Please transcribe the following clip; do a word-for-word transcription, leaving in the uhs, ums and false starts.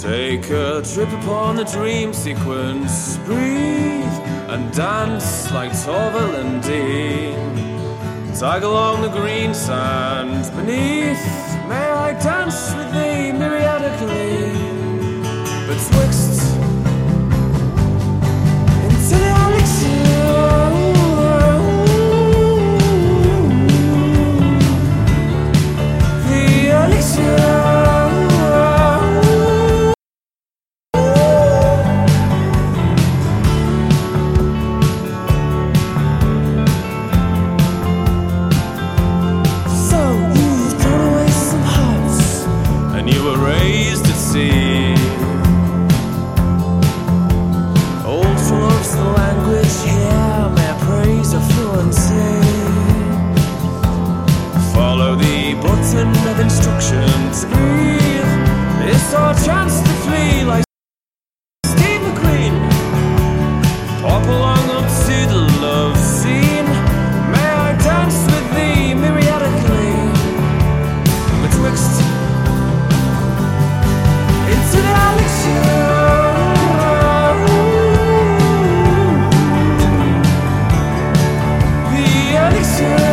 Take a trip upon the dream sequence. Breathe and dance like Torval and Dean. Tag along the green sand beneath. May I dance with thee myriadically betwixt into the elixir. The elixir. You were raised at sea. Old loves the language here. May I praise her fluency. Follow the button of instructions. Breathe. It's our chance to flee like Steve McQueen. Pop along up to the love scene. May I dance with thee myriadically betwixt into the elixir. The elixir.